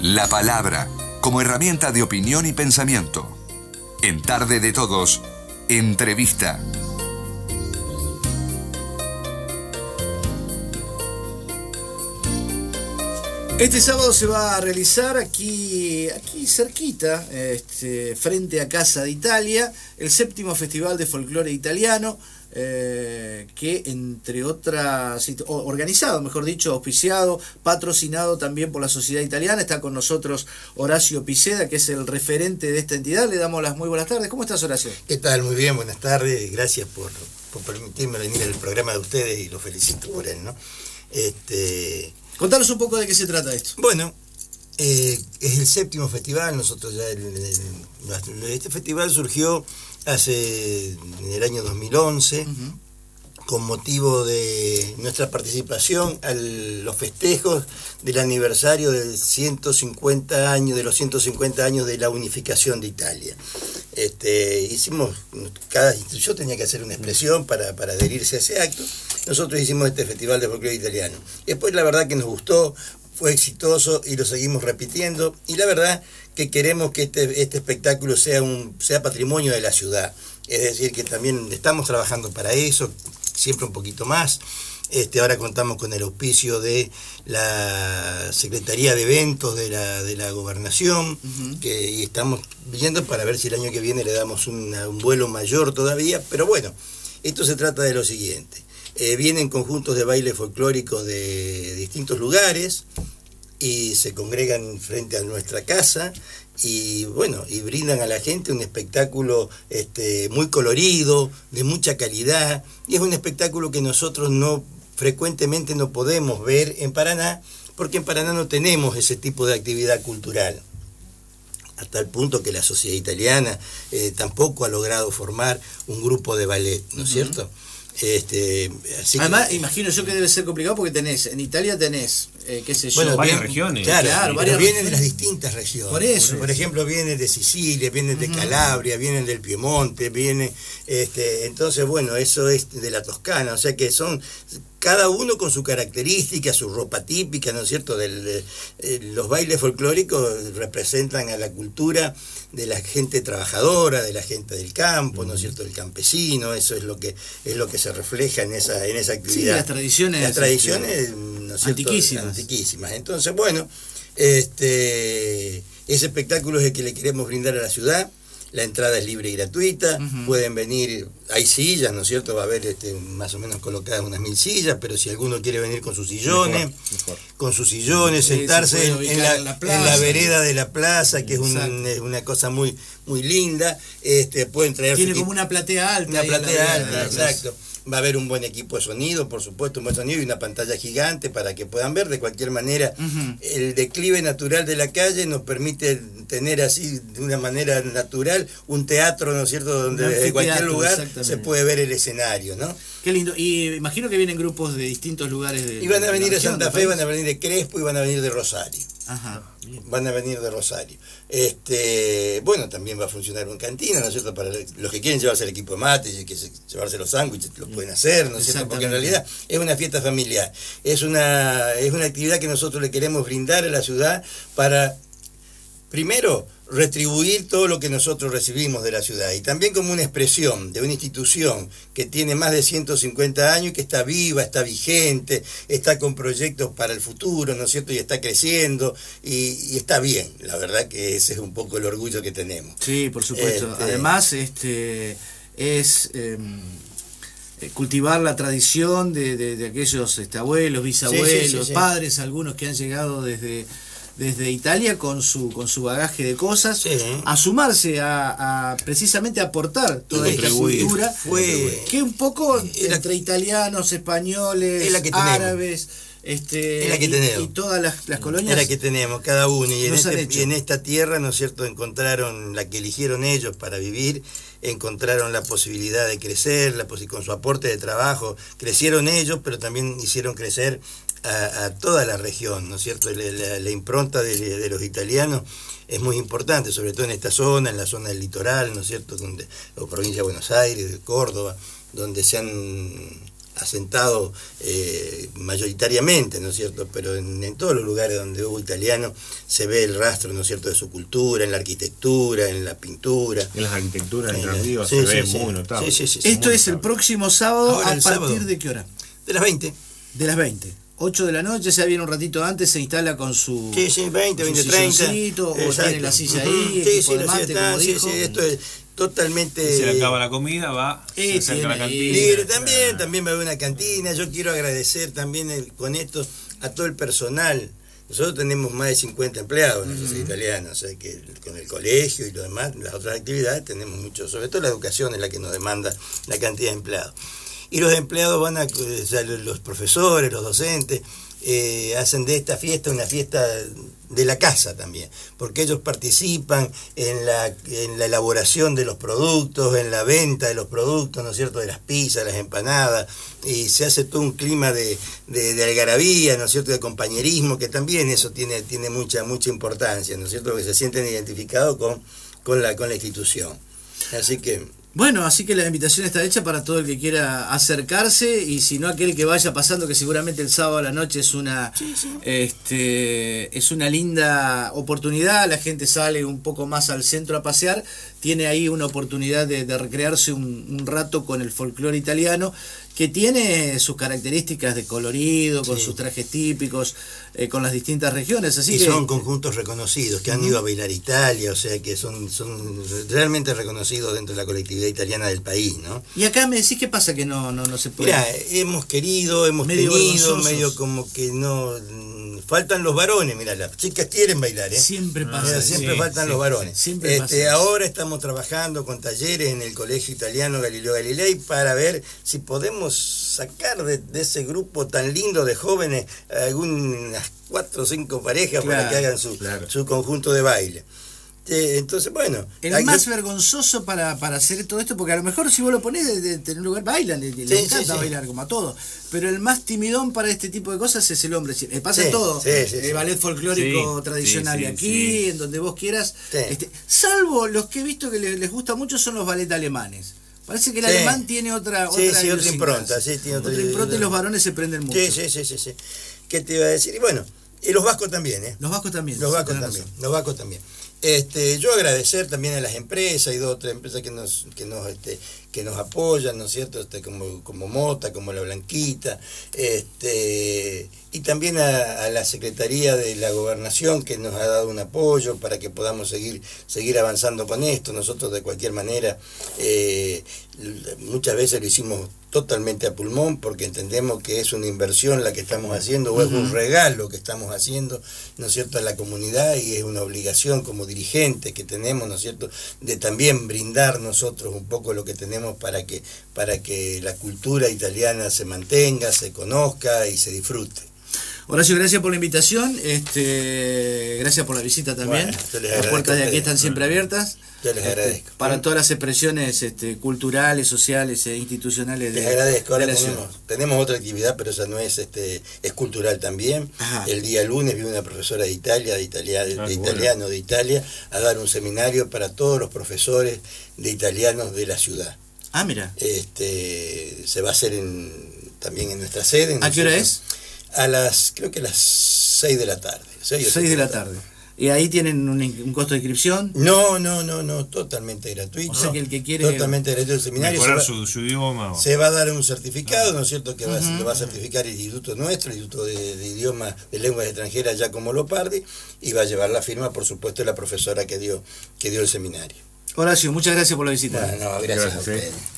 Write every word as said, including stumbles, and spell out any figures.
La palabra como herramienta de opinión y pensamiento. En Tarde de Todos, entrevista. Este sábado se va a realizar aquí, aquí cerquita, este, frente a Casa de Italia, el séptimo Festival de Folclore Italiano, eh, que entre otras, organizado, mejor dicho, auspiciado, patrocinado también por la Sociedad Italiana. Está con nosotros Horacio Piceda, que es el referente de esta entidad. Le damos las muy buenas tardes. ¿Cómo estás, Horacio? ¿Qué tal? Muy bien, buenas tardes. Gracias por, por permitirme venir al programa de ustedes y los felicito por él, ¿no? Este... Contanos un poco de qué se trata esto. Bueno, eh, es el séptimo festival. Nosotros ya el, el, este festival surgió hace en el año dos mil once, uh-huh, con motivo de nuestra participación a los festejos del aniversario del ciento cincuenta años, de los ciento cincuenta años de la unificación de Italia. Este, hicimos, cada institución tenía que hacer una expresión para, para adherirse a ese acto. Nosotros hicimos este Festival de Folclore Italiano. Después la verdad que nos gustó, fue exitoso y lo seguimos repitiendo. Y la verdad que queremos que este, este espectáculo sea, un, sea patrimonio de la ciudad. Es decir, que también estamos trabajando para eso, siempre un poquito más. Este, ahora contamos con el auspicio de la Secretaría de Eventos de la, de la Gobernación, uh-huh, que, y estamos viendo para ver si el año que viene le damos una, un vuelo mayor todavía. Pero bueno, esto se trata de lo siguiente. Eh, vienen conjuntos de baile folclóricos de distintos lugares y se congregan frente a nuestra casa y bueno, y brindan a la gente un espectáculo este, muy colorido, de mucha calidad, y es un espectáculo que nosotros no frecuentemente no podemos ver en Paraná, porque en Paraná no tenemos ese tipo de actividad cultural. Hasta el punto que la Sociedad Italiana eh, tampoco ha logrado formar un grupo de ballet, ¿no es uh-huh, cierto? Este, así Además, que, imagino yo que debe ser complicado porque tenés, en Italia tenés, eh, qué sé yo, bueno, varias bien, regiones. Claro, claro, sí, varias pero vienen regiones. de las distintas regiones. Por eso. Por, por ejemplo, vienen de Sicilia, vienen de uh-huh, Calabria, vienen del Piemonte, vienen, este, entonces, bueno, eso es de la Toscana, o sea que son cada uno con su característica, su ropa típica, ¿no es cierto? Del, de, eh, los bailes folclóricos representan a la cultura de la gente trabajadora, de la gente del campo, ¿no es cierto? Del campesino, eso es lo que es lo que se refleja en esa en esa actividad. Sí, las tradiciones, las tradiciones, ¿no es cierto? Antiquísimas. Antiquísimas. Entonces, bueno, este ese espectáculo es el que le queremos brindar a la ciudad. La entrada es libre y gratuita, uh-huh, pueden venir, hay sillas, ¿no es cierto? Va a haber este, más o menos colocadas unas mil sillas, pero si alguno quiere venir con sus sillones, mejor, mejor. con sus sillones, sí, sentarse se en, en, la, en, la plaza, en la vereda de la plaza, que es un, una cosa muy muy linda, este, pueden traer... Tiene como una platea alta. Una platea alta, vereda, exacto. Va a haber un buen equipo de sonido, por supuesto, un buen sonido y una pantalla gigante para que puedan ver. De cualquier manera, uh-huh, el declive natural de la calle nos permite tener así, de una manera natural, un teatro, ¿no es cierto?, donde desde cualquier lugar se puede ver el escenario, ¿no? Qué lindo. Y imagino que vienen grupos de distintos lugares de... Y van a venir de Santa Fe, van a venir de Crespo y van a venir de Rosario. Ajá. Van a venir de Rosario. Este, bueno, también va a funcionar una cantina, ¿no es cierto? Para los que quieren llevarse el equipo de mate, y que llevarse los sándwiches, lo pueden hacer, ¿no es cierto? Porque en realidad es una fiesta familiar. Es una, es una actividad que nosotros le queremos brindar a la ciudad para, primero, retribuir todo lo que nosotros recibimos de la ciudad y también como una expresión de una institución que tiene más de ciento cincuenta años y que está viva, está vigente, está con proyectos para el futuro, ¿no es cierto? Y está creciendo y, y está bien. La verdad que ese es un poco el orgullo que tenemos. Sí, por supuesto. Este... Además, este es... Eh... cultivar la tradición de, de, de aquellos este, abuelos, bisabuelos, sí, sí, sí, sí. padres, algunos que han llegado desde... desde Italia con su con su bagaje de cosas, sí, a sumarse a, a precisamente aportar toda esta cultura fue que un poco era, entre italianos, españoles, es la que árabes, este es la que y, tenemos. y todas las, las colonias es la que tenemos cada uno y en, este, y en esta tierra, ¿no es cierto?, encontraron la que eligieron ellos para vivir, encontraron la posibilidad de crecer, la posi- con su aporte de trabajo crecieron ellos, pero también hicieron crecer A, a toda la región, ¿no es cierto? La, la, la impronta de, de los italianos es muy importante, sobre todo en esta zona, en la zona del litoral, ¿no es cierto?, donde, o provincia de Buenos Aires, de Córdoba, donde se han asentado eh, mayoritariamente, ¿no es cierto? Pero en, en todos los lugares donde hubo italiano se ve el rastro, ¿no es cierto?, de su cultura, en la arquitectura, en la pintura. En las arquitecturas, en los ríos, sí, se sí, ve sí. muy notable. Sí, sí, sí, sí, Esto muy es notable. el próximo sábado. Ahora, ¿A el partir sábado. de qué hora? De las veinte. De las veinte. ocho de la noche, se viene un ratito antes, se instala con su. Sí, sí, veinte, su veinte, treinta. silloncito, o Exacto. tiene la silla ahí, Uh-huh. equipo Sí, sí, de la mate, silla está, como sí, dijo. sí, esto es totalmente. Se le acaba la comida, va, Eh, se acerca a la tiene ahí. cantina. Libre también, también va a haber una cantina. Yo quiero agradecer también el- con esto a todo el personal. Nosotros tenemos más de cincuenta empleados en la sociedad italiana, o sea que con el colegio y lo demás, las otras actividades, tenemos mucho, sobre todo la educación es la que nos demanda la cantidad de empleados. Y los empleados van a, o sea, los profesores, los docentes, eh, hacen de esta fiesta una fiesta de la casa también, porque ellos participan en la, en la elaboración de los productos, en la venta de los productos, ¿no es cierto?, de las pizzas, las empanadas, y se hace todo un clima de, de, de algarabía, ¿no es cierto?, de compañerismo, que también eso tiene, tiene mucha, mucha importancia, ¿no es cierto?, que se sienten identificados con, con, la, con la institución. Así que... Bueno, así que la invitación está hecha para todo el que quiera acercarse, y si no, aquel que vaya pasando, que seguramente el sábado a la noche es una Sí, sí. este es una linda oportunidad. La gente sale un poco más al centro a pasear, tiene ahí una oportunidad de, de recrearse un, un rato con el folclore italiano, que tiene sus características de colorido, con Sí. sus trajes típicos, eh, con las distintas regiones. Así y que son conjuntos reconocidos, que han Ujú. ido a bailar a Italia, o sea que son, son realmente reconocidos dentro de la colectividad italiana del país, ¿no? y acá me decís qué pasa que no no no se puede. Mira, hemos querido, hemos Medio tenido, vergonzosos. medio como que no... mm, Faltan los varones, mira, las chicas quieren bailar, ¿eh? Siempre pasa. Mira, eso. siempre sí, faltan sí, los varones. siempre pasa Este, eso. ahora estamos trabajando con talleres en el Colegio Italiano Galileo Galilei para ver si podemos sacar de, de ese grupo tan lindo de jóvenes algunas cuatro o cinco parejas para Claro, que hagan su, claro. su conjunto de baile. Eh, Entonces, bueno, El hay- más vergonzoso para, para hacer todo esto, porque a lo mejor si vos lo ponés de, de- de un lugar, bailan, le, le Sí, encanta sí, sí. bailar como a todos, pero el más timidón para este tipo de cosas es el hombre. Le pasa Sí, todo, sí, sí, el sí. ballet folclórico Sí, tradicional sí, de sí, aquí, sí. en donde vos quieras, Sí. este, salvo los que he visto que les, les gusta mucho son los ballet alemanes. Parece que el Sí. alemán tiene otra Sí, otra, sí, otra idiosincrasia. impronta, sí, tiene otra- otra impronta, y los varones se prenden mucho. Sí, sí, sí, sí, sí. ¿Qué te iba a decir? Y bueno, y los vascos también, ¿eh? Los vascos también. Los sí, vascos tenés también, razón. los vascos también. Este, yo agradecer también a las empresas y dos o tres empresas que nos, que nos, este, que nos apoyan, ¿no es cierto? Este, como, como Mota, como La Blanquita, este, y también a, a la Secretaría de la Gobernación, que nos ha dado un apoyo para que podamos seguir, seguir avanzando con esto. Nosotros de cualquier manera, eh, muchas veces lo hicimos totalmente a pulmón, porque entendemos que es una inversión la que estamos haciendo, o es un regalo que estamos haciendo, ¿no es cierto?, a la comunidad, y es una obligación como dirigentes que tenemos, ¿no es cierto?, de también brindar nosotros un poco lo que tenemos para que, para que la cultura italiana se mantenga, se conozca y se disfrute. Horacio, gracias por la invitación, este, gracias por la visita también. Bueno, yo les Las agradezco puertas de a aquí ustedes. están siempre abiertas. Yo les Este, agradezco. para todas las expresiones este, culturales, sociales e institucionales de, Les agradezco. Ahora de la tenemos, ciudad. tenemos otra actividad, pero esa no es, este, es cultural también. Ajá. El día lunes vino una profesora de Italia, de, Italia, de Ah, qué italiano de Italia, a dar un seminario para todos los profesores de italianos de la ciudad. Ah, mira. Este, se va a hacer en, también en nuestra sede. ¿no ¿A qué hora cierto? es? A las, creo que a las seis de la tarde. seis o seis de la tarde. Y ahí tienen un, un costo de inscripción. No, no, no, no, totalmente gratuito. O sea que el que quiere Totalmente gratuito el seminario. Mejorar se va- su, su idioma. o- Se va a dar un certificado, ¿no es cierto?, que va, Ujú. lo va a certificar el instituto nuestro, el Instituto de, de Idiomas, de Lenguas Extranjeras, Giacomo Lopardi, y va a llevar la firma, por supuesto, de la profesora que dio, que dio el seminario. Horacio, muchas gracias por la visita. Bueno, no, gracias, Gracias, a eh. ustedes.